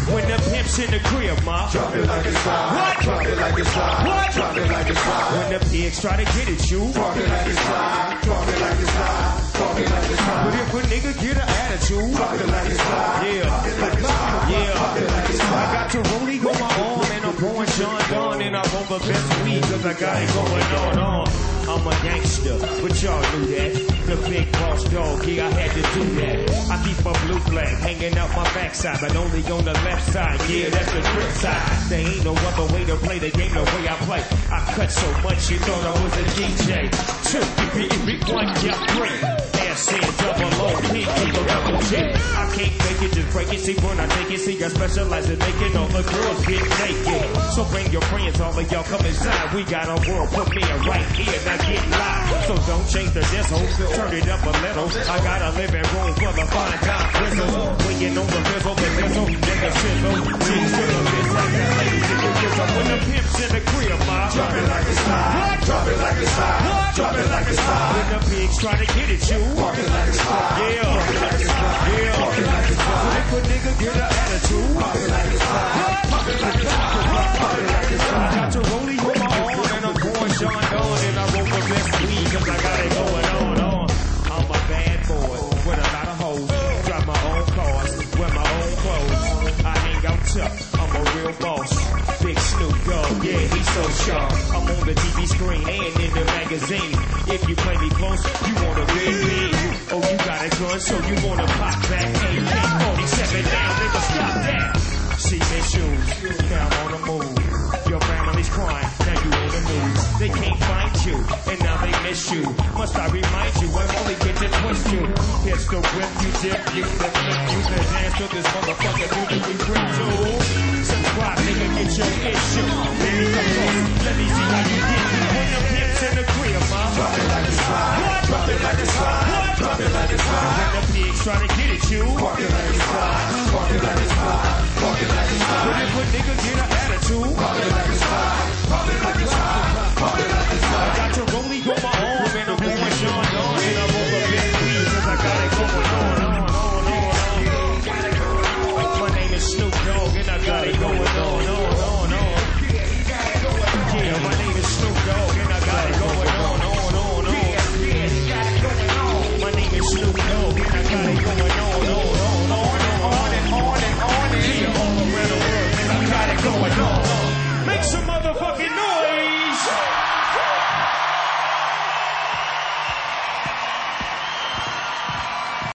When the pimp's in the crib, ma. Drop it like it's hot. What? Drop it like it's hot. What? Drop it like it's hot. When the pigs try to get at you. Drop it like it's hot. Drop it like it's hot. Drop it like it's hot. But if a nigga get an attitude. Drop it like it's hot. Yeah. Drop it like it's hot. Yeah. Drop it like it's hot. I got Tiroli on my arm and I'm pouring Sean Don and I roll the best weed cause I got it going on. I'm a gangster, but y'all knew that. The big boss dog, yeah, I had to do that. I keep a blue flag hanging out my backside, but only on the left side. Yeah, that's the grip side. There ain't no other way to play the game the way I play. I cut so much you thought I was a DJ. 2, 1, yeah, 3. S-N, double O-P, keep a double G. I can't fake it, just break it. See, when I take it, see, I specialize in making all the girls get naked. So bring your friends, all of y'all come inside. We got a world premiere right here, now get live. So don't change the disco, turn it up a little. I got a living room full of fine dime bristles. Waiting on the fizzle, the sizzle, then the sizzle. Cheese to the bitch like that lady to the whistle. When the pimp's in the crib, ma. Drop it like it's hot. What? Drop it like it's hot. What? Drop it like it's hot. When the pigs try to get at you. Drop it like it's hot. Yeah. Drop it like it's hot. Yeah. Drop it like it's hot. If a nigga get an attitude. Drop it like it's hot. Drop it like it's hot. Drop it like it's I hot. got Tiroli on my arm and I'm pouring Sean Don and I roll the best weed cause I got it going on. I'm a bad boy with a lot of hoes. Drive my own cars, wear my own clothes. I hang out tough, I'm a real boss. Big Snoop Dogg, yeah, he's so sharp. I'm on the TV screen and in the magazine. If you play me close, you wanna win me. Oh, you got a gun, so you wanna pop back. AK-47 down, nigga, stop that. See me shoes, now I'm on the move. Your family's crying, now you in the news. They can't find you, and now they miss you. Must I remind you, I'm only get to twist you. Pistol whip you, dip you, the flip you, the dance to this motherfucker, do the grip to. Subscribe, nigga, get your issue. Baby, come close, let me see how you get. When the pimp's in the crib, ma. Drop it like it's hot. What? Drop it like it's hot. What? Drop it like it's hot. When the pigs try to get at you. Drop it like it's hot. Drop it like it's hot. Drop it like it's hot. But if a nigga get an attitude. Drop it like